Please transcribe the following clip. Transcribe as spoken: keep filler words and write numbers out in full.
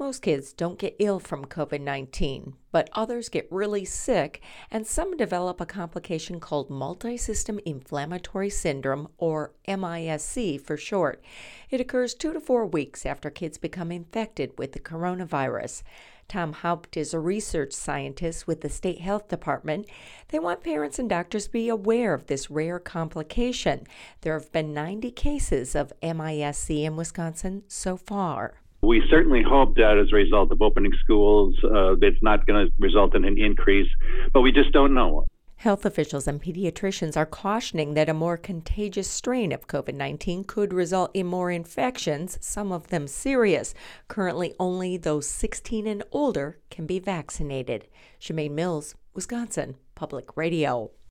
Most kids don't get ill from COVID nineteen, but others get really sick, and some develop a complication called multisystem inflammatory syndrome, or M I S C for short. It occurs two to four weeks after kids become infected with the coronavirus. Tom Haupt is a research scientist with the State Health Department. They want parents and doctors to be aware of this rare complication. There have been ninety cases of M I S C in Wisconsin so far. We certainly hope that as a result of opening schools, uh, it's not going to result in an increase, but we just don't know. Health officials and pediatricians are cautioning that a more contagious strain of COVID nineteen could result in more infections, some of them serious. Currently, only those sixteen and older can be vaccinated. Shemaine Mills, Wisconsin Public Radio.